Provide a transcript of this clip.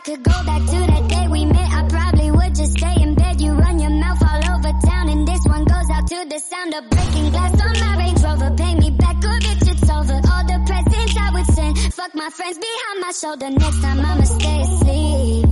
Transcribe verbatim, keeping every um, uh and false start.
could go back to that day we met, I probably would just stay in bed. You run your mouth all over town, and this one goes out to the sound of breaking glass on my Range Rover. Pay me back or bitch, it's over. All the presents I would send, fuck my friends behind my shoulder. Next time I'ma stay asleep.